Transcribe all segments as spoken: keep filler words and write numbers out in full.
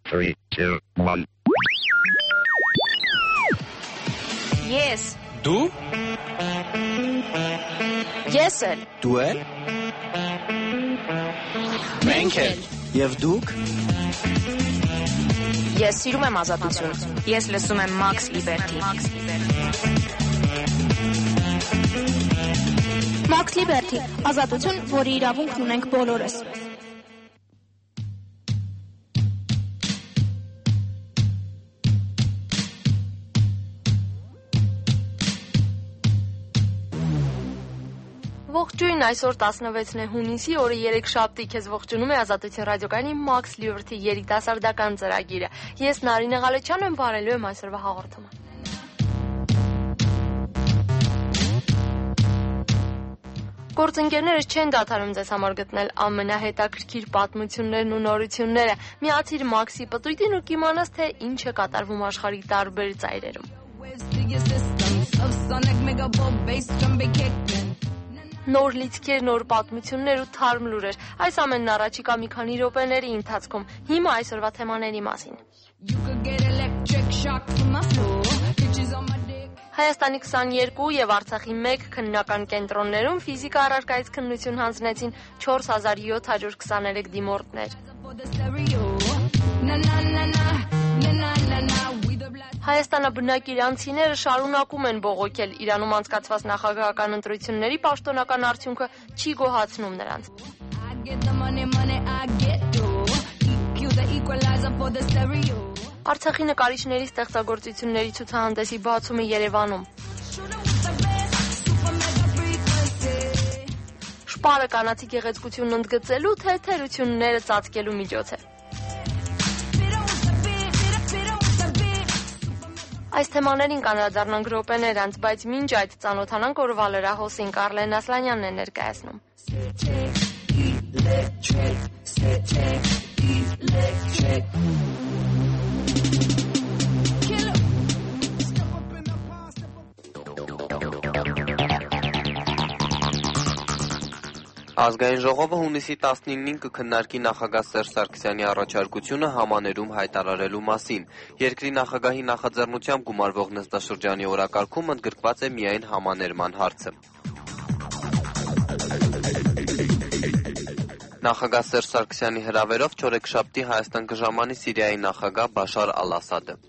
three, two, one. Yes. Դու? Ես էլ։ Դու էլ։ Մենք էլ։ Եվ դուք? Ես սիրում եմ ազատություն։ Ես լսում եմ Max Liberty։ Max Liberty, ազատություն, որի իրավունքն ունենք բոլորս։ Ողջույն, այսօր տասնվեցն է հունիսի, օրը երեքշաբթի, քեզ ողջունում է Ազատություն ռադիոկայանի Max Liberty երիտասարդական ծրագիրը։ Ես Նարինե Ղալեչյանն եմ, բարելու եմ այսօրվա հաղորդումը։ Գործընկերներս չեն դադարում ձեզ համար գտնել ամենահետաքրքիր պատմություններն ու նորությունները։ Միացիր Max-ի պտույտին ու կիմանաս, թե ինչ է կատարվում աշխարհի տարբեր ծայրերում։ Նոր լիցքեր, նոր պատմություններ ու թարմ լուրեր։ Այս ամենն առաջիկա մի քանի րոպեների ընթացքում։ Հիմա այսօրվա թեմաների մասին։ Հայաստանի քսաներկու եւ Արցախի մեկ քննական կենտրոններում ֆիզիկա առարկայից քննություն հանձնեցին չորս հազար յոթ հարյուր քսաներեք դիմորդներ։ Հայաստանաբնակ իրանցիները շարունակում են բողոքել Իրանում անցկացված նախագահական ընտրությունների պաշտոնական արդյունքը չի գոհացնում նրանց։ Արցախի նկարիչների ստեղծագործությունների ցուցահանդեսի բացումը Երևանում։ Շպարը կանացի գեղեցկությունն ընդգծելու, թե թերությունները ծածկելու միջոց է։ Այս թեմաներին կանրադառնանք րոպեներ անց, բայց մինչ այդ ծանոթանանք օրվա լրահոսին Կարլեն Ասլանյանն է ներկայացնում։ Ազգային ժողովը հունիսի տասնինին կքննարկի նախագահ Սերժ Սարգսյանի առաջարկությունը համաներում հայտարարելու մասին։ Երկրի նախագահի նախաձեռնությամբ գումարվող նստաշրջանի օրակարգում ընդգրկված է միայն համաներման հարցը։ Նախագահ Սերժ Սարգսյանի հրավերով չորեքշաբթի Հայաստան կժամանի Սիրիայի նախագահ Բաշար Ալ-Ասադը։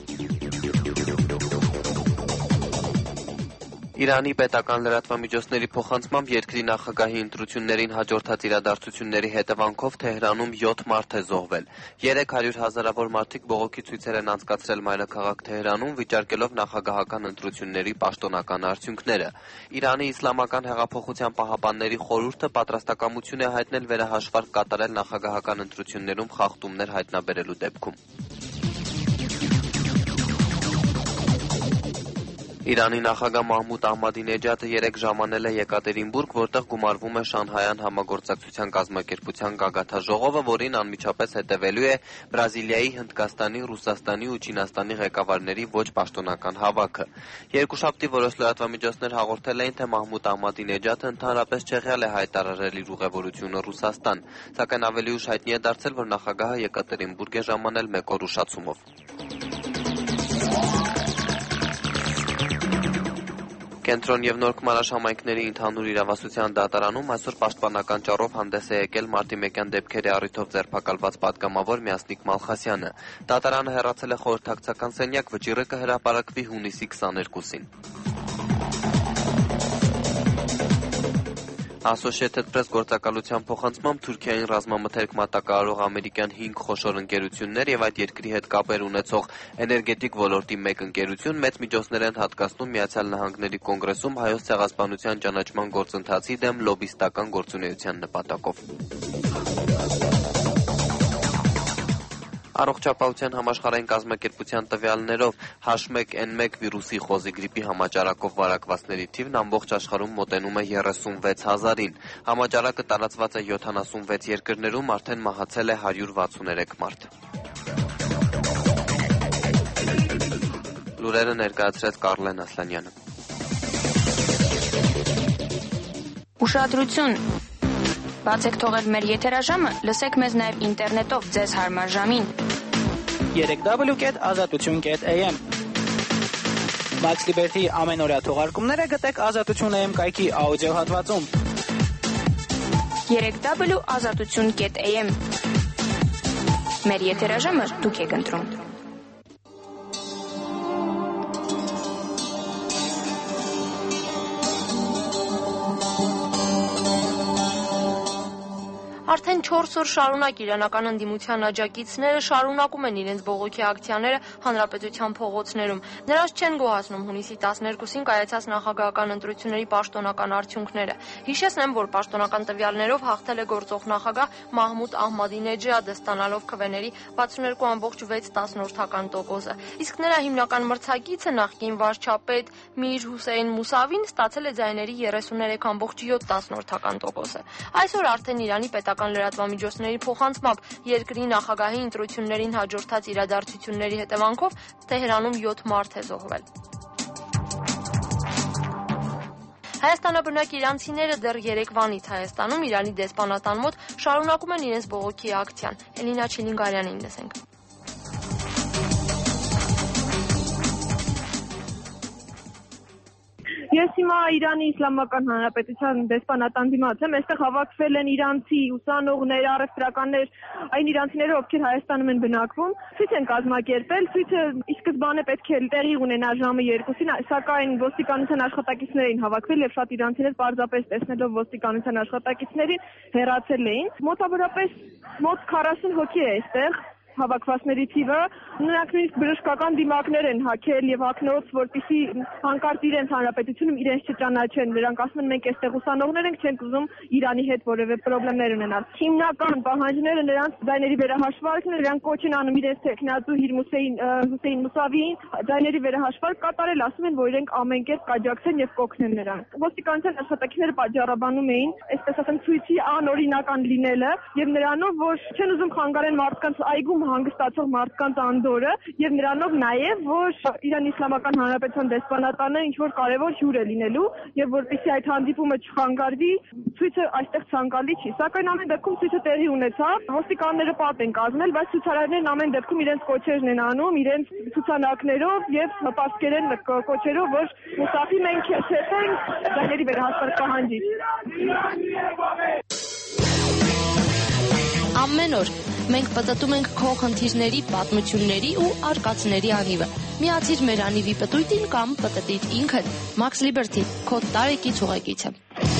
Իրանի պետական լրատվամիջոցների փոխանցմամբ երկրի նախագահի ընտրություններին հաջորդած իրադարձությունների հետևանքով Թեհրանում յոթ մարդ է զոհվել։ երեք հարյուր հազարավոր մարդիկ բողոքի ցույցեր են անցկացրել մայրաքաղաք Թեհրանում, վիճարկելով նախագահական ընտրությունների պաշտոնական արդյունքները։ Իրանի Իսլամական հեղափոխության պահապանների խորհուրդը պատրաստակամություն է հայտնել վերահաշվարկ կատարել նախագահական ընտրություններում խախտումներ հայտնաբերելու դեպքում։ Իրանի նախագահ Մահմուդ Ահմադինեջադը երեկ ժամանել է Եկատերինբուրգ, որտեղ գումարվում է Շանհայյան համագործակցության կազմակերպության գագաթաժողովը, որին անմիջապես հետևելու է Բրազիլիայի, Հնդկաստանի, Ռուսաստանի ու Չինաստանի ղեկավարների ոչ պաշտոնական հավաքը։ Երկուշաբթի որոշ լրատվամիջոցներ հաղորդել էին, թե Մահմուդ Ահմադինեջադը ընդհանրապես չեղյալ է հայտարարել իր ուղևորությունը Ռուսաստան, սակայն ավելի ուշ հայտնի է դարձել, որ նախագահը Եկատերինբուրգ է ժամանել մեկ օր ուշացումով։ Կենտրոն եւ Նոր Քմարաշ համայնքների ընդհանուր իրավասության դատարանում այսօր պաշտպանական ճառով հանդես է եկել մարտի մեկյան դեպքերի առիթով ձերբակալված պատգամավոր Մյասնիկ Մալխասյանը։ Դատարանը հեռացել է խորհրդակցական սենյակ, վճիռը կհրապարակվի հունիսի քսաներկուսին։ Associated Press գործակալության փոխանցմամբ Թուրքիային ռազմամթերք մատակարարող ամերիկյան հինգ խոշոր ընկերություններ եւ այդ երկրի հետ կապեր ունեցող էներգետիկ ոլորտի մեկ ընկերություն մեծ միջոցներ են հատկացնում Միացյալ Նահանգների կոնգրեսում հայոց ցեղասպանության ճանաչման գործընթացի դեմ լոբիստական գործունեության նպատակով։ Առողջապահության համաշխարհային կազմակերպության տվյալներով H one N one վիրուսի խոզի գրիպի համաճարակով վարակվածների թիվն ամբողջ աշխարհում մոտենում է երեսունվեց հազարին։ Համաճարակը տարածված է յոթանասունվեց երկրներում, արդեն մահացել է հարյուր վաթսուներեք մարդ։ Լուրերը ներկայացրեց Կարլեն Ասլանյանը։ Ուշադրություն։ Բացեք թողել մեր եթերաժամը, լսեք մեզ նաև ինտերնետով ձեզ հարմար ժամին։ երեք w կետ ազատություն կետ a m Max Liberty ամենօրյա թողարկումները գտեք ազատություն a m կայքի աուդիո հատվածում։ երեք w ազատություն կետ a m Մեր եթերաժամը դուք եք ընտրում։ Արդեն չորս օր շարունակ իրանական ընդդիմության աջակիցները շարունակում են իրենց բողոքի ակցիաները հանրապետության փողոցներում։ Նրանց չեն գոհացնում հունիսի տասներկուսին կայացած նախագահական ընտրությունների պաշտոնական արդյունքները։ Հիշեցնեմ, որ պաշտոնական տվյալներով հաղթել է գործող նախագահ Մահմուդ Ահմադինեջադը, ստանալով քվեների վաթսուններկու կόμμα վեց տոկոսը։ Իսկ նրա հիմնական մրցակիցը նախկին վարչապետ Միր Հուսեյն Մուսավին ստացել է ձայների երեսուններեք կόμμα յոթ տոկոսը։ Այսօր արդեն Իրանի պետական լրատվամիջոցների փոխանցմամբ երկրի նախագահի ընտրություններին հաջորդած իրադարձությունների հետևանքով Թեհրանում յոթ մարդ է զոհվել։ Հայաստանաբնակ իրանցիները դեռ երեկվանից Հայաստանում Իրանի դեսպանատան մոտ շարունակում են իրենց բողոքի ակցիան։ Էլինա Չիլինգարյանին լսենք։ Ես հիմա Իրանի Իսլամական Հանրապետության դեսպանատան դիմաց եմ, այստեղ հավաքվել են իրանցի ուսանողներ, առևտրականներ, այն իրանցիները, ովքեր Հայաստանում են բնակվում, ցույց են կազմակերպել, ցույցը ի սկզբանե պետք է տեղի ունենար ժամը երկուսին, սակայն ոստիկանության աշխատակիցներ էին հավաքվել եւ շատ իրանցիներ պարզապես տեսնելով ոստիկանության աշխատակիցներին հեռացել էին։ Մոտավորապես մոտ քառասուն հոգի է այստեղ հավաքվածների թիվը, նրանք նույնիսկ բժշկական դիմակներ են հագել եւ հագնոց, որպեսզի հանկարծ իրենց հանրապետությունում իրենց չճանաչեն։ Նրանք ասում են մենք այստեղ ուսանողներ ենք, չենք ուզում Իրանի հետ որևէ խնդիրներ ունենալ։ Հիմնական պահանջները նրանց ձայների վերահաշվարկն է, նրանք կոչ են անում իրենց տեխնատու Հիրմուսեյն Հուսեյն Մուսավիին ձայների վերահաշվարկ կատարել, ասում են, որ իրենք ամեն կերպ կաջակցեն եւ կօգնեն նրան։ Ոստիկանության աշխատակիցները պատճառաբանում էին, այսպես ասեմ, ցույցի անօրինական լինելը եւ նրանով, որ չեն ուզում խանգարեն մարդկանց այգում հանգստացող մարդկանց անդորը եւ նրանով նաեւ որ Իրանի Իսլամական Հանրապետության դեսպանատանը ինչ որ կարեւոր հյուր է լինելու եւ որպեսզի այդ հանդիպումը չխանգարվի, ցույցը այստեղ ցանկալի չի, սակայն ամեն դեպքում ցույցը տեղի ունեցավ, ոստիկանները պատ են կազմել, բայց ցուցարարներն ամեն դեպքում իրենց կոչերն են անում, իրենց ցուցանակներով եւ պարսկերեն կոչերով, որ մուսաֆի մենք քեզ հետ ենք, ձայների վերահասարկ պահանջի։ Ամեն օր մենք պտտում ենք քո խնդիրների, պատմությունների ու արկածների անիվը։ Միացիր մեր անիվի պտույտին կամ պտտիր ինքդ։ Max Liberty, քո տարեկից ուղեկիցը։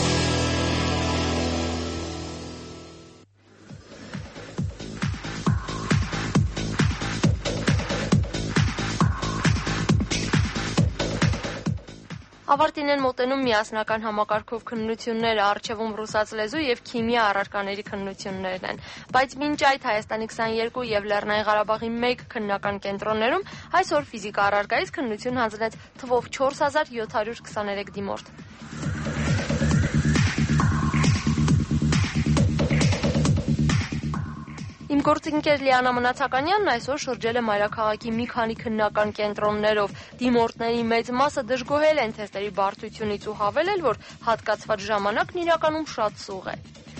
Ավարտին են մոտենում միասնական համակարգով քննությունները, առջևում ռուսաց լեզու եւ քիմիա առարկաների քննություններն են։ Բայց մինչ այդ Հայաստանի քսաներկու եւ Լեռնային Ղարաբաղի մեկ քննական կենտրոններում այսօր ֆիզիկա առարկայից քննություն հանձնեց թվով չորս հազար յոթ հարյուր քսաներեք դիմորդ։ Իմ գործընկեր Լիանա Մնացականյանն այսօր շրջել է մայրաքաղաքի մի քանի քննական կենտրոններով։ Դիմորդների մեծ մասը դժգոհել են թեստերի բարդությունից ու հավելել, որ հատկացված ժամանակն իրականում շատ սուղ է։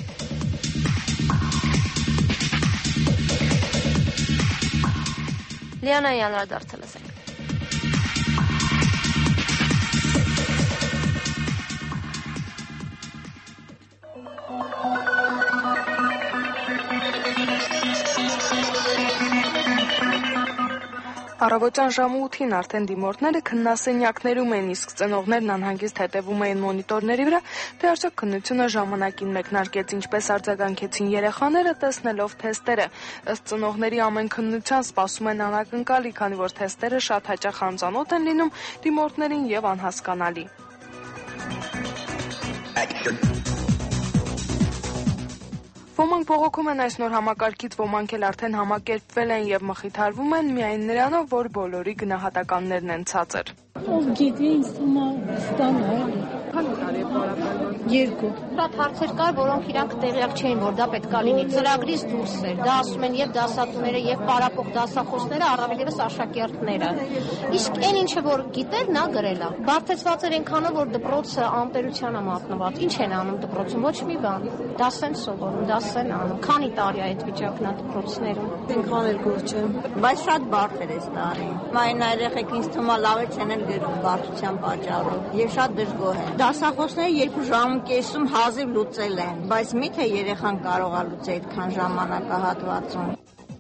Լիանայի անդրադարձը լսենք։ Առավոտյան ժամը ութին արդեն դիմորդները քննասենյակներում են, իսկ ծնողներն անհանգիստ հետևում էին մոնիտորների վրա, թե արդյոք քննությունը ժամանակին մեկնարկեց, ինչպես արձագանքեցին երեխաները տեսնելով թեստերը։ Ըստ ծնողների ամեն քննության սպասում են անակնկալի, քանի որ թեստերը շատ հաճախ անծանոթ են լինում դիմորդներին եւ անհասկանալի։ Ոմանք բողոքում են այս նոր համակարգից, ոմանք էլ արդեն համակերպվել են եւ մխիթարվում են միայն նրանով, որ բոլորի գնահատականներն են ցածր։ Ով գիտի, ինձ թվում է ստանա։ Քանի տարի է պարապել։ Երկու։ Շատ հարցեր կար, որոնք իրանք տեղյակ չէին, որ դա պետքա լինի։ Ծրագրից դուրս էր։ Դա ասում են եւ դասատուները, եւ պարապող դասախոսները, առավել եւս աշակերտները։ Իսկ այն ինչը որ գիտեր, նա գրել է։ Բարդեցված էր այնքանով, որ դպրոցը անտերության է մատնված։ Ինչ են անում դպրոցում? Ոչ մի բան։ Դաս են սովորում, դաս են անում։ Քանի տարի է այդ վիճակն է դպրոցներում։ Այնքան էլ գոհ չեմ։ Բայց շատ բարդ էր այս տարի։ Մայն երեխեք ինձ թվում է լավ չեն էլ գրում բարդության պատճառով եւ շատ դժգոհ են։ Դասախոսները երկու ժամ ու կեսում հազիվ լուծել են, բայց միթե երեխան կարող է լուծել այդքան ժամանակահատվածում։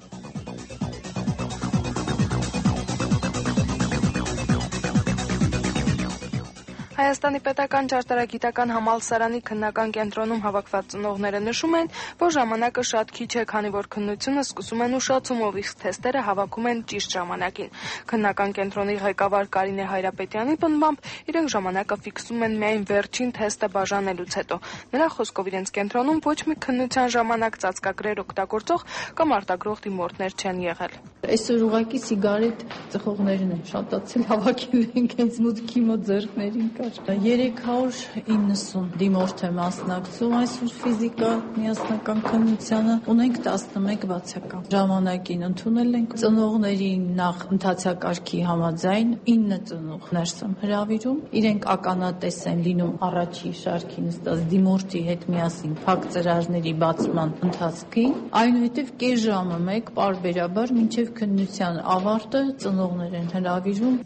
Հայաստանի պետական ճարտարագիտական համալսարանի քննական կենտրոնում հավաքված ծնողները նշում են, որ ժամանակը շատ քիչ է, քանի որ քննությունը սկսում են ուշացումով, իսկ թեստերը հավաքում են ճիշտ ժամանակին։ Քննական կենտրոնի ղեկավար Կարինե Հայրապետյանի պնդմամբ իրենք ժամանակը ֆիքսում են միայն վերջին թեստը բաժանելուց հետո։ Նրա խոսքով իրենց կենտրոնում ոչ մի քննության ժամանակ ծածկագրեր օգտագործող կամ արտագրող դիմորդներ չեն եղել։ Այսօր ուղղակի սիգարետ ծխողներն են շատացել, հավաքել ենք հենց մուտքի մոտ ձեռքներին կար։ երեք հարյուր իննսուն դիմորդ է մասնակցում այսօր ֆիզիկա միասնական քննությանը, ունենք տասնմեկ բացական։ Ժամանակին ընդունել ենք ծնողների նախ ընթացակարգի համաձայն ինը ծնող ներս եմ հրավիրում, իրենք ականատես են լինում առաջի շարքի նստած դիմորդի հետ միասին փակ ծրարների բացման ընթացքին, այնուհետև կես ժամը մեկ պարբերաբար մինչև քննության ավարտը ծնողներ են հրավիրում։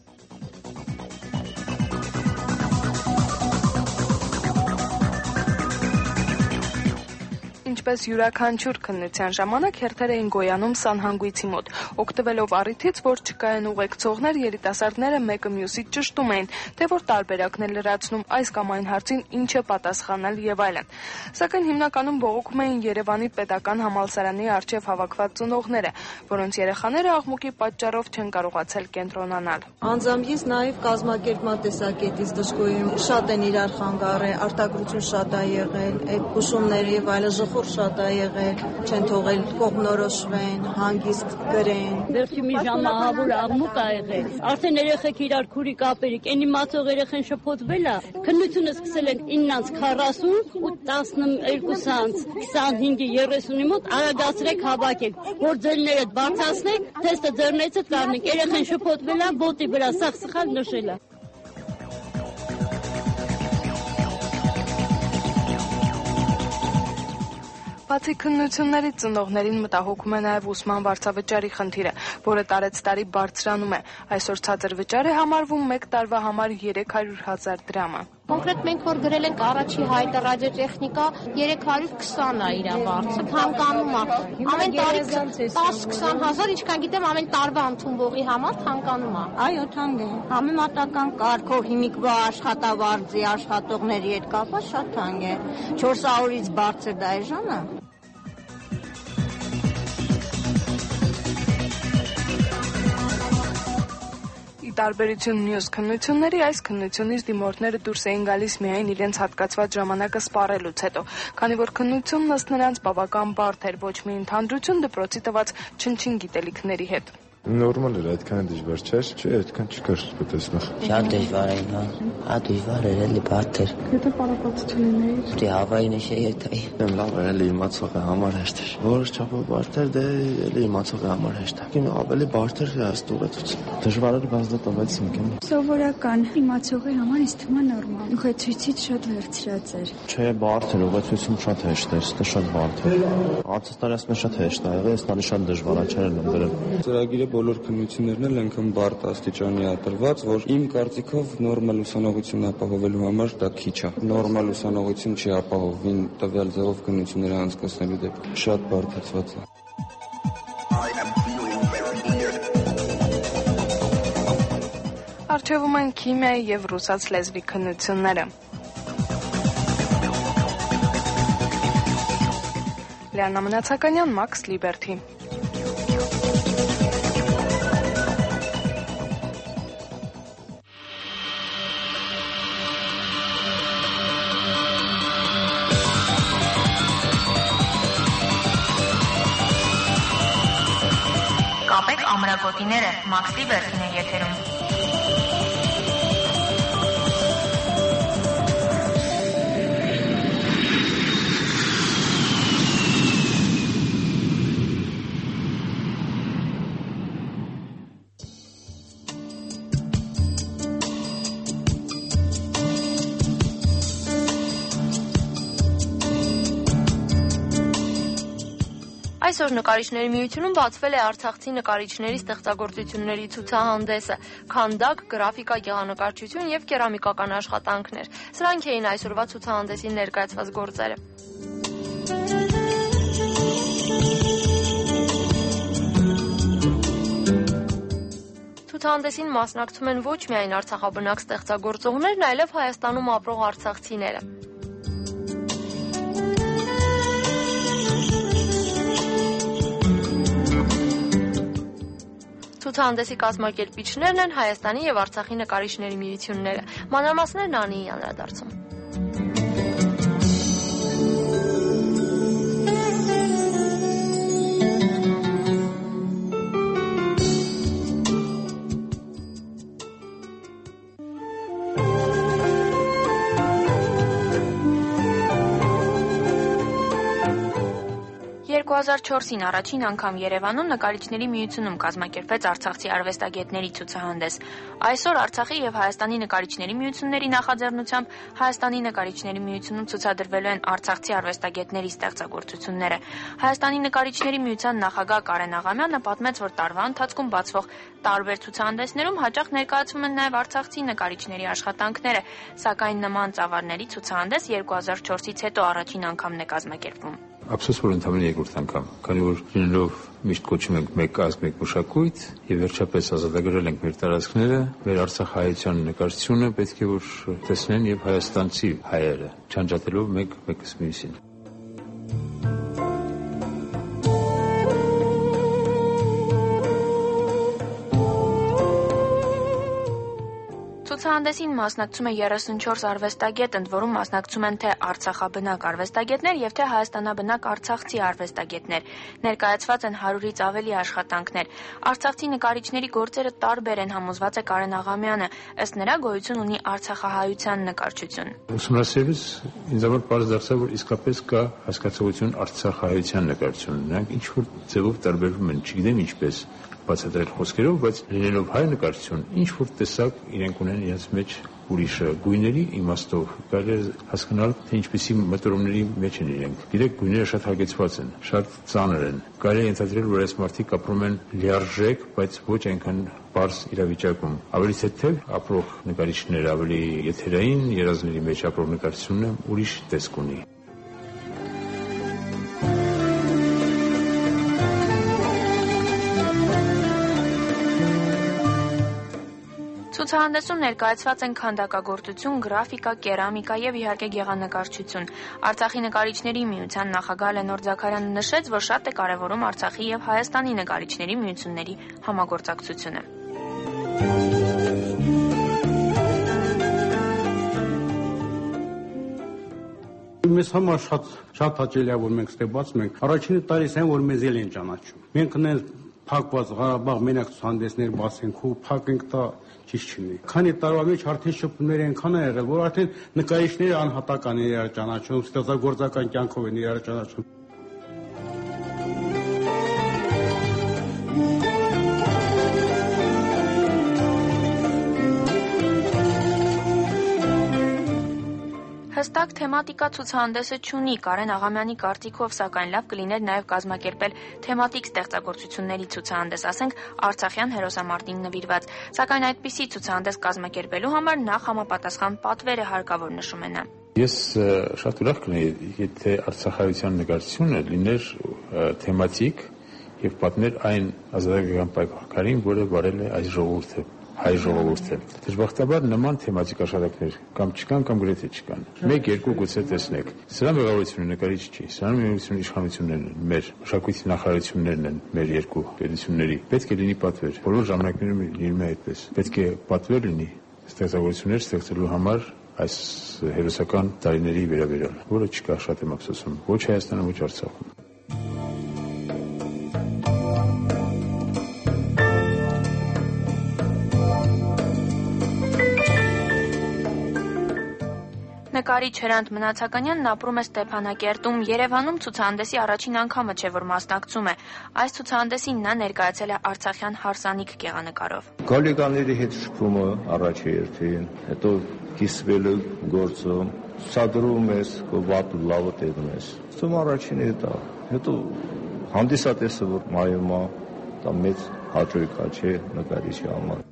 Ինչպես յուրաքանչյուր քննության ժամանակ հերթեր էին գոյանում սանհանգույցի մոտ։ Օգտվելով առիթից, որ չկային ուղեկցողներ, երիտասարդները մեկը մյուսից ճշտում էին, թե որ տարբերակն է լրացնում այս կամ այն հարցին ինչը պատասխանել եւ այլն։ Սակայն հիմնականում բողոքում էին Երևանի պետական համալսարանի առջև հավաքված ծնողները, որոնց երեխաները աղմուկի պատճառով չեն կարողացել կենտրոնանալ։ Անձամբ ես նաեւ կազմակերպման տեսակետից դժգոհ եմ, շատ են իրար խանգարել, արտադրություն շատ է եղել, այդ հուշումները եւ այլը ժխոր շատ է եղել, չեն թողել կողմնորոշվեն, հանգիստ գրեն։ Վերջի մի ժամահավոր աղմուկ ա եղել։ Արդեն երեխեք իրար քուրի կապերիկ, այն իմացող երեխեն շփոթվել է։ Քննությունը սկսել են իննից քառասուն ու տասներկուից քսանհինգի երեսունի մոտ արագացրեք հավաքեք, որ ձերներդ բարձրացնեք, թեստը ձերնեցդ կառնեք, երեխեն շփոթվել է, բոտի վրա սաղ սխալ նշել է։ Բացի քննություններից ծնողներին մտահոգում է նաև ուսման վարձավճարի խնդիրը, որը տարեց տարի բարձրանում է։ Այսօր ցածր վճար է համարվում մեկ տարվա համար երեք հարյուր հազար դրամը։ Կոնկրետ մենք որ գրել ենք առաջի հայտը ռադիոտեխնիկա երեք հարյուր քսան է իր վարձը, թանկանում է։ Ամեն տարի տաս-քսան հազար, ինչքան գիտեմ, ամեն տարվա ընդունվողի համար թանկանում է։ Այո, թանկ է։ Համեմատական կարգով հիմիկվա աշխատավարձի աշխատողների հետ կապված շատ թանկ է։ չորս հարյուրից բարձր դա է ժամը։ Տարբերություն մյուս քննությունների, այս քննությունից դիմորդները դուրս էին գալիս միայն իրենց հատկացված ժամանակը սպառելուց հետո, քանի որ քննությունն ըստ նրանց բավական բարդ էր, ոչ մի ընդհանրություն դպրոցի տված չնչին գիտելիքների հետ։ Նորմալ էր, այդքան դժվար չէր, չէ, այդքան չկար տեսնող։ Շատ դժվար էր, հա։ Հա դժվար էր, էլի բարդ էր։ Եթե պարապացություն էր։ Դե հավային է եթե։ Դեմ լավ էր, էլի իմացողի համար հեշտ էր։ Որոշ չափով բարդ էր, դե էլի իմացողի համար հեշտ է։ Կին ավելի բարդ էր ստուգեցուց։ Դժվար էր, բայց դա տվեցինք եմ։ Սովորական իմացողի համար ինձ թվում է նորմալ։ Ուղեցույցից շատ վերցրած էր։ Չէ, բարդ էր, ուղեցույցում շատ հեշտ էր, դա շատ բարդ էր։ Անցած տարի ասում շատ հեշտ ա եղել, այս տարի շատ դժվար է, չէր եմ դրել։ Ծրագիրը բոլոր քննություններն էլ այնքան բարդ աստիճանի է տրված, որ իմ կարծիքով նորմալ ուսանողություն ապահովելու համար դա քիչ է։ Նորմալ ուսանողություն չի ապահովին տվյալ ձևով քննությունները անցկացնելու դեպքում։ Շատ բարդացված է։ Առջևում են քիմիայի եւ ռուսաց լեզվի քննությունները։ Լիանա Մնացականյան, Max Liberty։ Կապեք ամրագոտիները, Max Liberty-ն է եթերում։ Այսօր նկարիչների միությունում բացվել է արցախցի նկարիչների ստեղծագործությունների ցուցահանդեսը՝ քանդակ, գրաֆիկա, գեղանկարչություն և կերամիկական աշխատանքներ։ Սրանք էին այսօրվա ցուցահանդեսին ներկայացված գործերը։ Ցուցահանդեսին մասնակցում են ոչ միայն արցախաբնակ ստեղծագործողներն, այլև Հայաստանում ապրող արցախցիները։ Ցուցահանդեսի կազմակերպիչներն են Հայաստանի և Արցախի նկարիչների միությունները։ Մանրամասներն Անիի անդրադարձում։ երկու հազար չորսին առաջին անգամ Երևանում նկարիչների միությունում կազմակերպվեց արցախցի արվեստագետների ցուցահանդես։ Այսօր Արցախի և Հայաստանի նկարիչների միությունների նախաձեռնությամբ Հայաստանի նկարիչների միությունում ցուցադրվելու են արցախցի արվեստագետների ստեղծագործությունները։ Հայաստանի նկարիչների միության նախագահ Կարեն Աղամյանը պատմեց, որ տարվա ընթացքում բացվող տարբեր ցուցահանդեսներում հաճախ ներկայացվում են նաև արցախցի նկարիչների աշխատանքները, սակայն նման ծավալների ցուցահանդես երկու հազար չորսից հետո առաջին անգամն է կազմակերպվում։ Ափսոս որ ընդամենը երկրորդ անգամ, քանի որ լինելով միշտ կոչում ենք մեկ ազգ, մեկ մշակույթ եւ վերջապես ազատագրել ենք մեր տարածքները, մեր արցախահայության նկարչությունը պետք է որ տեսնեն եւ հայաստանցի հայերը, չանջատելով մեկ մեկս մյուսին։ Ցուցահանդեսին մասնակցում է երեսունչորս արվեստագետ, ընդ որում մասնակցում են թե արցախաբնակ արվեստագետներ եւ թե հայաստանաբնակ արցախցի արվեստագետներ։ Ներկայացված են հարյուրից ավելի աշխատանքներ։ Արցախցի նկարիչների գործերը տարբեր են, համոզված է Կարեն Աղամյանը, ըստ նրա գոյություն ունի արցախահայության նկարչություն։ Ուսումնասիրելիս ինձ համար պարզ դարձավ, որ իսկապես կա հասկացողություն արցախահայության նկարչություն։ Նրանք ինչ որ ձևով տարբերվում են, չգիտեմ ինչպես բացատրել խոսքերով, բայց լինելով հայ նկարչություն, ինչ որ տեսակ իրենք ունեն իրենց մեջ ուրիշը գույների իմաստով, կարելի է հասկանալ, թե ինչպիսի մտորումների մեջ են իրենք։ Գիտեք, գույները շատ հագեցված են, շատ ծանր են։ Կարելի է ենթադրել, որ այս մարդիկ ապրում են լիարժեք, բայց ոչ այնքան պարզ իրավիճակում։ Ավելի թեթև ապրող նկարիչները, ավելի եթերային երազների մեջ ապրող նկարչությունը ուրիշ տեսք ունի։ Ցուցահանդեսում ներկայացված են քանդակագործություն, գրաֆիկա, կերամիկա եւ իհարկե գեղանկարչություն։ Արցախի նկարիչների միության նախագահ Լենոր Զաքարյանը նշեց, որ շատ է կարևորում Արցախի եւ Հայաստանի նկարիչների միությունների համագործակցությունը։ Մեզ համար շատ շատ հաճելի է, որ մենք ստե բացում ենք։ Առաջին տարիս այն, որ մեզ էլ են ճանաչում։ Մենք ունենք փակված Ղարաբաղ մենակ ցուցահանդեսներ բացենք ու փակենք դա ճիշտ չունի։ Քանի տարվա մեջ արդեն շփումներ այնքան է եղել, որ արդեն նկարիչները անհատական են իրար ճանաչում, ստեղծագործական կյանքով են իրար ճանաչում։ Հստակ թեմատիկա ցուցահանդեսը չունի, Կարեն Աղամյանի կարծիքով, սակայն լավ կլիներ նաև կազմակերպել թեմատիկ ստեղծագործությունների ցուցահանդես, ասենք արցախյան հերոսամարտին նվիրված, սակայն այդպիսի ցուցահանդես կազմակերպելու համար նախ համապատասխան պատվեր է հարկավոր, նշում է նա։ Ես շատ ուրախ կլինեի, եթե արցախահայության նկարչությունը լիներ թեմատիկ եւ պատմեր այն ազատագրական պայքարին, որը վարել է այս ժողովուրդը, հայ ժողովուրդը։ Դժբախտաբար նման թեմատիկ աշխատանքներ կամ չկան կամ գրեթե չկան։ Մեկ երկու գուցե տեսնեք։ Սրա մեղավորությունը նկարիչ չի, սրա մեղավորությունը իշխանություններն են, մեր մշակույթի նախարարություններն են, մեր երկու պետությունների։ Պետք է լինի պատվեր։ Բոլոր ժամանակներում լինում է այդպես։ Պետք է պատվեր լինի ստեղծագործություններ ստեղծելու համար այս հերոսական տարիների վերաբերյալ, որը չկա, շատ եմ ափսոսում, ոչ Հայաստանում, ոչ Արցախում։ Նկարիչ Հրանտ Մնացականյանն ապրում է Ստեփանակերտում, Երևանում ցուցահանդեսի առաջին անգամը չէ, որ մասնակցում է։ Այս ցուցահանդեսին նա ներկայացել է արցախյան հարսանիք գեղանկարով։ Գոլեգաների հետ շփումը առաջի երթին, հետո կիսվելու գործը, ցուցադրում ես, վատը լավը տեղում ես։ Ցում առաջին է դա, հետո Հանդիսատեսը որ մայում է, դա մեծ հաճույք է, չէ, նկարիչի համար։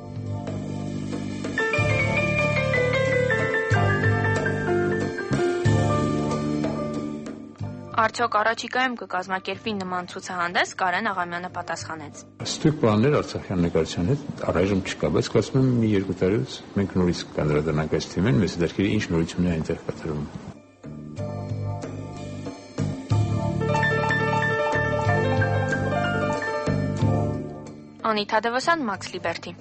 Արդյոք առաջիկայում կկազմակերպվի նման ցուցահանդես, Կարեն Աղամյանը պատասխանեց։ Ստույգ բաներ արցախյան նկարչության հետ առայժմ չկա, բայց կարծում եմ մի երկու տարուց մենք նորից կանդրադառնանք այս թեմին, մեծ դեպքերի ինչ նորություններ են այնտեղ կատարվում։ Անիթա Դևոսյան, Մաքս Լիբերթի։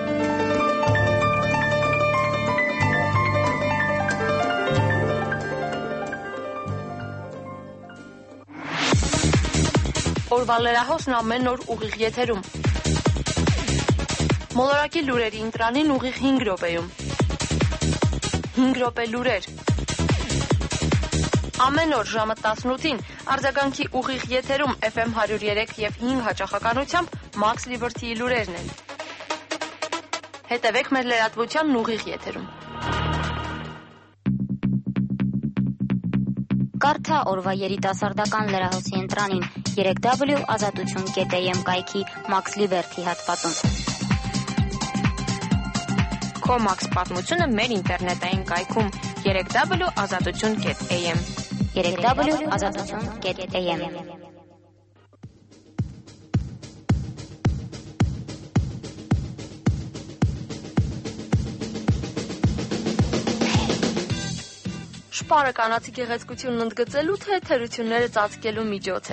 Օրվա լրահոսն ամեն օր ուղիղ եթերում։ Մոլորակի լուրերի ընտրանին ուղիղ հինգ րոպեում։ հինգ րոպե լուրեր։ Ամեն օր ժամը տասնութին արձագանքի ուղիղ եթերում Էֆ Էմ հարյուր երեք և հինգ հաճախականությամբ Մաքս Լիբերթիի լուրերն են։ Հետևեք մեր լրատվությանն ուղիղ եթերում։ Կարդա օրվա երիտասարդական լրահոսի ընտրանին երեք դաբլյու ազատություն կետ էյ էմ կայքի Մաքս Լիբերթի հատվածում։ Քո Մաքս պատմությունը մեր ինտերնետային կայքում երեք դաբլյու ազատություն կետ էյ էմ երեք դաբլյու ազատություն կետ էյ էմ Շպարը կանացի գեղեցկությունն ընդգծելու թե թերությունները ծածկելու միջոց է։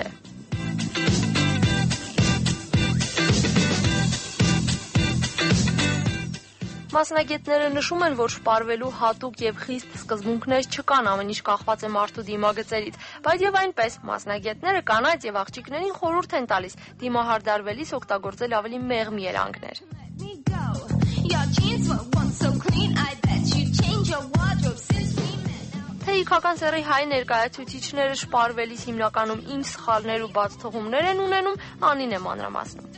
Մասնագետները նշում են, որ շպարվելու հատուկ և խիստ սկզբունքներ չկան, ամեն ինչ կախված է մարդու դիմագծերից, բայց և այնպես մասնագետները կանայք և աղջիկներին խորհուրդ են տալիս դիմահարդարվելիս օգտագործել ավելի մեղմ երանգներ։ Թեյքական սեռի հայ ներկայացուցիչները շպարվելիս հիմնականում ինչ սխալներ ու բաց թողումներ են ունենում, Անին է մանրամասնում։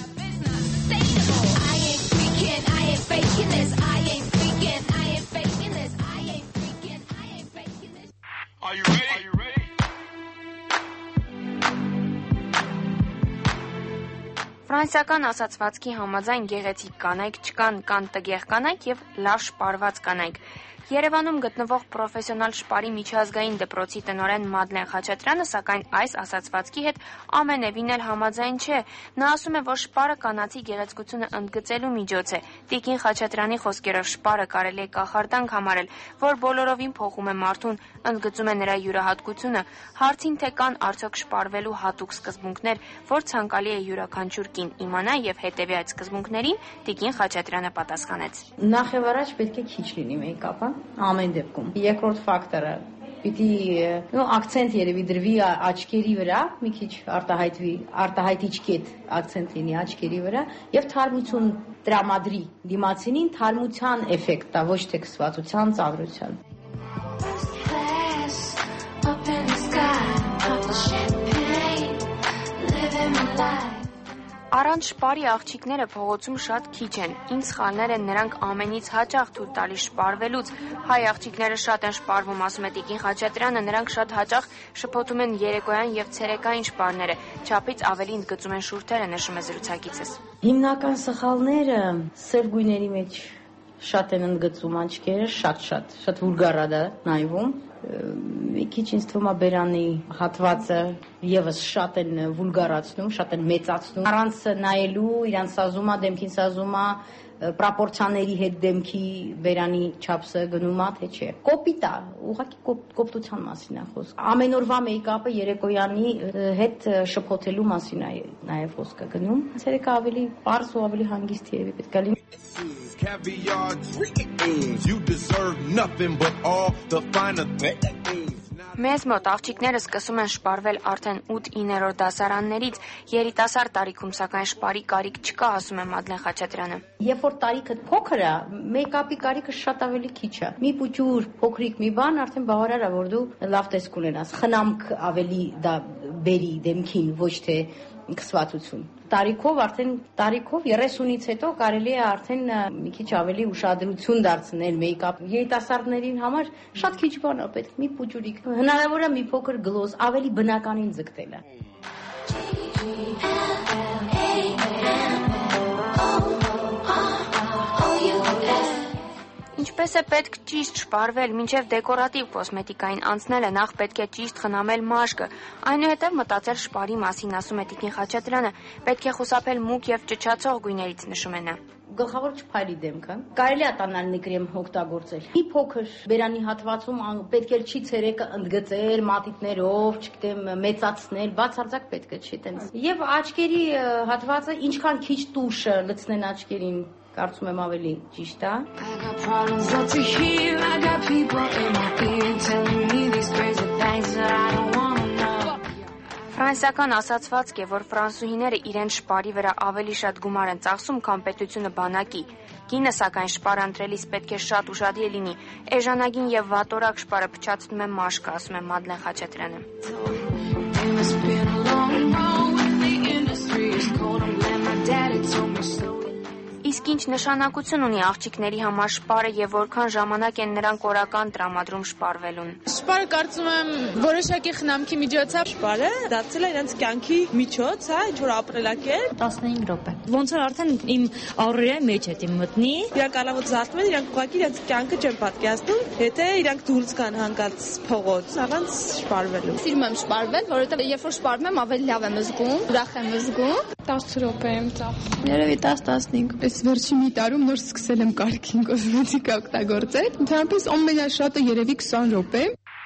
Ֆրանսիական ասացվածքի համաձայն գեղեցիկ կանայք չկան, կան տգեղ կանայք և լավ շպարված կանայք։ Երևանում գտնվող պրոֆեսիոնալ շպարի միջազգային դպրոցի տնօրեն Մադլեն Խաչատրյանը, սակայն այս ասացվածքի հետ ամենևին էլ համաձայն չէ։ Նա ասում է, որ շպարը կանացի գեղեցկությունը ընդգծելու միջոց է։ Տիկին Խաչատրյանի խոսքերով շպարը կարելի է կախարդանք համարել, որ բոլորովին փոխում է մարդուն, ընդգծում է նրա յուրահատկությունը։ Հարցին, թե կան արդյոք շպարվելու հատուկ սկզբունքներ, որ ցանկալի է յուրաքանչյուր կին իմանա եւ հետեւի այդ սկզբունքներին, Տիկին Խաչատրյանը պատասխանեց. Նախ եւ առաջ պետք է քիչ լինի մեյքափը, ամեն դեպքում։ Երկրորդ ֆակտորը պիտի նո ակցենտ երևի դրվի աչքերի վրա, մի քիչ արտահայտվի, արտահայտիչ կետ ակցենտ լինի աչքերի վրա եւ թարմություն տրամադրի դիմացինին, թարմության էֆեկտ տա, ոչ թե քսվածության, ծանրության։ Առանց շպարի աղջիկները փողոցում շատ քիչ են։ Ինչ սխալներ են նրանք ամենից հաճախ թույլ տալիս շպարվելուց։ Հայ աղջիկները շատ են շպարվում, ասում է Տիկին Խաչատրյանը, նրանք շատ հաճախ շփոթում են երեկոյան եւ ցերեկային շպարները, չափից ավելի ընդգծում են շուրթերը, նշում է զրուցակիցս։ Հիմնական սխալները սև գույների մեջ շատ են ընդգծում աչքերը, շատ-շատ, շատ վուլգար է դա նայվում։ Մի քիչ ինձ թվում է բերանի հատվածը եւս շատ են վուլգարացնում, շատ են մեծացնում։ Առանց նայելու իրանց սազումա, դեմքին սազումա, պրոպորցիաների հետ դեմքի բերանի չափսը գնում է, թե չէ։ Կոպիտ է, ուղղակի կոպտության մասին է խոսքը։ Ամեն օրվա մեյքափը երեկոյանի հետ շփոթելու մասին է նաեւ խոսքը գնում։ Ցերեկը ավելի պարզ ու ավելի հանգիստ երևի պետք է լինի։ Caviar dreams, you deserve nothing but all the finer things. Մեզ մոտ աղջիկները սկսում են շպարվել արդեն ութ-իններորդ դասարաններից, երիտասարդ տարիքում սակայն շպարի կարիք չկա, ասում է Մադլեն Խաչատրյանը։ Երբ որ տարիքը փոքր է, մեյքափի կարիքը շատ ավելի քիչ է։ Մի փուճուր, փոքրիկ մի բան արդեն բավարար է, որ դու լավ տեսք ունենաս, խնամք ավելի դա բերի դեմքին, ոչ թե քսվածություն։ Տարիքով արդեն տարիքով երեսունից հետո կարելի է արդեն մի քիչ ավելի ուշադրություն դարձնել մեյքափ երիտասարդներին համար շատ քիչ բան է պետք մի փուճուրիկ հնարավոր է մի փոքր գլոզ ավելի բնականին ձգտելը։ Ինչպես է պետք ճիշտ շպարվել, մինչև դեկորատիվ կոսմետիկային անցնելը նախ պետք է ճիշտ խնամել մաշկը, այնուհետև մտածել շպարի մասին, ասում է Տիկին Խաչատրյանը, պետք է խուսափել մուգ եւ ճչացող գույներից, նշում է նա։ Գլխավոր չփայլի դեմքը։ Կարելի է տանալնի կրեմ օգտագործել։ Մի փոքր բերանի հատվածում պետք է չի ցերեկը ընդգծել մատիտներով, չգիտեմ, մեծացնել, բացարձակ պետք է չի տենց։ Եվ աչքերի հատվածը ինչքան քիչ տուշը լցնեն աչքերին, կարծում եմ ավելի ճիշտ է։ Ֆրանսիական ասացվածք է, որ ֆրանսուհիները իրենց շպարի վրա ավելի շատ գումար են ծախսում, քան պետությունը բանակի։ Կինը, սակայն, շպար ընտրելիս պետք է շատ ուշադիր լինի։ Էժանագին եւ վատորակ շպարը փչացնում է մաշկը, ասում է Մադլեն Խաչատրյանը։ Իսկ ինչ նշանակություն ունի աղջիկների համար շպարը եւ որքան ժամանակ են նրանք օրական տրամադրում շպարվելուն։ Շպարը կարծում եմ որոշակի խնամքի միջոց է, շպարը դարձել է իրենց կյանքի միջոց, հա, ինչ որ ապրելակերպ։ տասնհինգ րոպե։ Ոնց որ արդեն իմ առօրյայի մեջ է դիմ մտնի։ Իրանք առավոտ զարթում են, իրանք ուղղակի իրենց կյանքը չեն պատկերացնում, եթե իրանք դուրս գան հանկարծ փողոց, առանց շպարվելու։ Սիրում եմ շպարվել, որովհետեւ երբ որ շպարվում եմ, ավելի լավ եմ զգում, ուրախ եմ զգում։ տասը րոպե եմ ծախսում։ Երևի տասը տասնհինգ։ Այս վերջի մի տարում նոր սկսել եմ կարգին կոսմետիկա օգտագործել։ Ընդհանրապես ամենաշատը երևի քսան րոպե։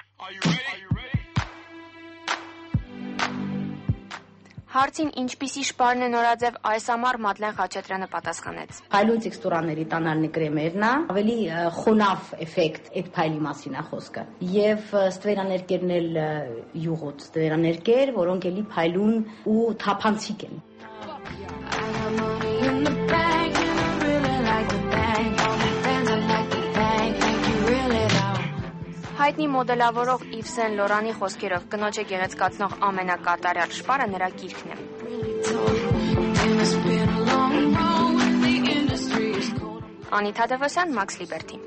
Հարցին ինչպիսի շպարն է նորաձև այս ամառ Մադլեն Խաչատրյանը պատասխանեց։ Փայլուն տեքստուրաների տանալնի կրեմերն է, ավելի խոնավ էֆեկտ այդ փայլի մասին է խոսքը։ Եվ ստվերաներկերն էլ յուղոտ ստվերաներկեր, որոնք էլի փայլուն ու թափանցիկ են։ Հայտնի մոդելավորող Իվ Սեն Լորանի խոսքերով կնոջը գեղեցկացնող ամենակատարյալ շպարը նրա գիրքն է։ Անիթա Դևոսյան, Մաքս Լիբերթի։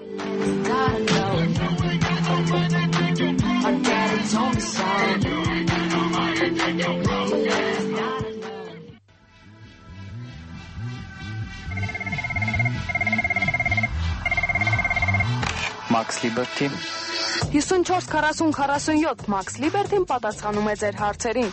Մաքս Լիբերթի։ հիսունչորս քառասուն քառասունյոթ Մաքս Լիբերթին պատասխանում է ձեր հարցերին։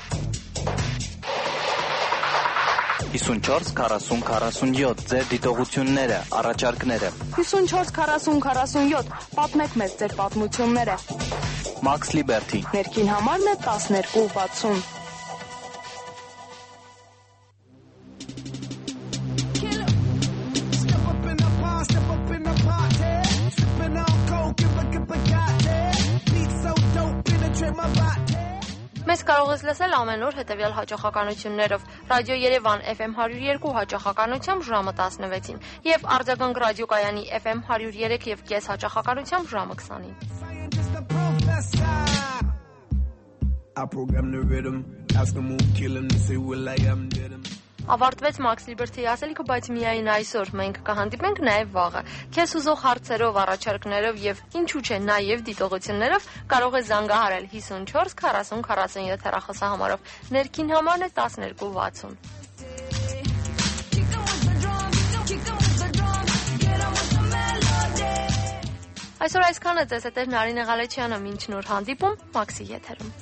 հիսունչորս քառասուն քառասունյոթ ձեր դիտողությունները, առաջարկները։ հիսունչորս քառասուն քառասունյոթ պատմեք մեզ ձեր պատմությունները։ Մաքս Լիբերթի։ Ներքին համարն է տասներկու վաթսուն։ Մեզ կարող ես լսել ամեն օր հետևյալ հաճախականություններով. Ռադիո Երևան Էֆ Էմ հարյուր երկու հաճախականությամբ ժամը տասնվեցին եւ Արձագանք ռադիոկայանի Էֆ Էմ հարյուր երեք եւ կես հաճախականությամբ ժամը քսանին։ Ավարտվեց Մաքս Լիբերթի ասելիքը, բայց միայն այսօր մենք կհանդիպենք նաև վաղը։ Քեզ ուզող հարցերով, առաջարկներով եւ ինչու՞ չէ նաև դիտողություններով կարող ես զանգահարել հիսունչորս քառասուն քառասունյոթ հեռախոսահամարով։ Ներքին համարն է տասներկու վաթսուն։ Այսօր այսքանը, ձեզ հետ էր Նարինե Ղալեչյանը, մինչ նոր հանդիպում Մաքսի եթերում։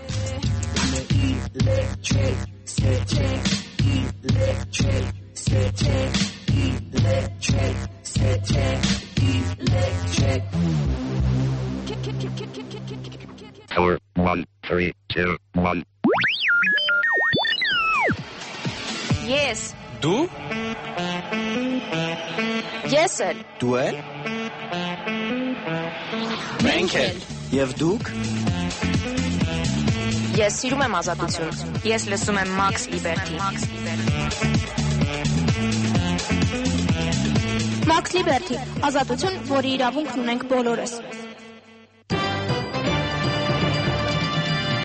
Electric, electric, electric, electric, electric. Four, one, three, two, one. Yes. Դու? Ես էլ։ Դու էլ։ Մենք էլ։ Եվ դուք։ Ես սիրում եմ ազատություն։ Ես լսում եմ Մաքս Լիբերթի։ Մաքս Լիբերթի, ազատություն, որի իրավունքն ունենք բոլորս։